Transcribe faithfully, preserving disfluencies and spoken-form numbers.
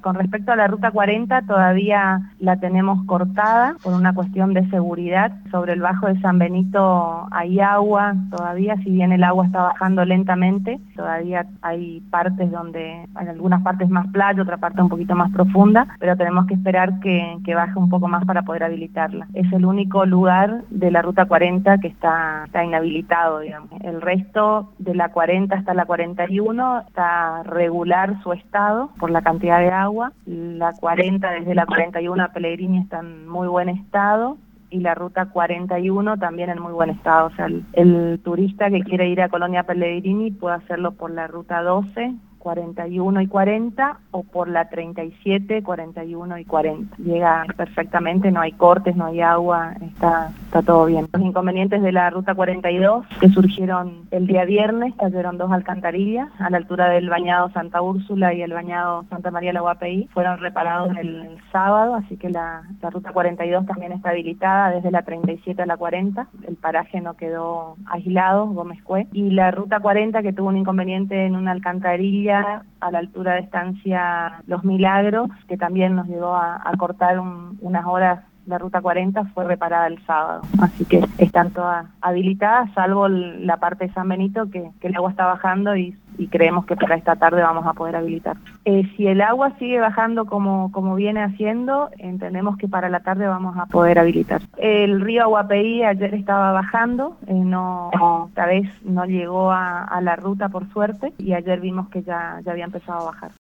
Con respecto a la ruta cuarenta, todavía la tenemos cortada por una cuestión de seguridad. Sobre el Bajo de San Benito hay agua todavía, si bien el agua está bajando lentamente, todavía hay partes donde, en algunas partes más playa, otra parte un poquito más profunda, pero tenemos que esperar que, que baje un poco más para poder habilitarla. Es el único lugar de la ruta cuarenta que está, está inhabilitado, digamos. El resto de la cuarenta hasta la cuarenta y uno está regular su estado por la cantidad de agua. La cuarenta desde la cuarenta y uno a Pellegrini está en muy buen estado, y la ruta cuarenta y uno también en muy buen estado. O sea, el, el turista que quiere ir a Colonia Pellegrini puede hacerlo por la ruta doce, cuarenta y uno y cuarenta, o por la treinta y siete, cuarenta y uno y cuarenta. Llega perfectamente, no hay cortes, no hay agua, está, está todo bien. Los inconvenientes de la ruta cuarenta y dos, que surgieron el día viernes, cayeron dos alcantarillas a la altura del bañado Santa Úrsula y el bañado Santa María la U A P I, fueron reparados el, el sábado, así que la, la ruta cuarenta y dos también está habilitada desde la treinta y siete a la cuarenta, el paraje no quedó aislado, Gómez Cue, y la ruta cuarenta, que tuvo un inconveniente en una alcantarilla a la altura de estancia Los Milagros, que también nos llegó a, a cortar un, unas horas. La ruta cuarenta fue reparada el sábado, así que están todas habilitadas, salvo la parte de San Benito, que, que el agua está bajando y, y creemos que para esta tarde vamos a poder habilitar. Eh, si el agua sigue bajando como, como viene haciendo, entendemos que para la tarde vamos a poder habilitar. El río Aguapeí ayer estaba bajando, eh, no, esta vez no llegó a, a la ruta por suerte, y ayer vimos que ya, ya había empezado a bajar.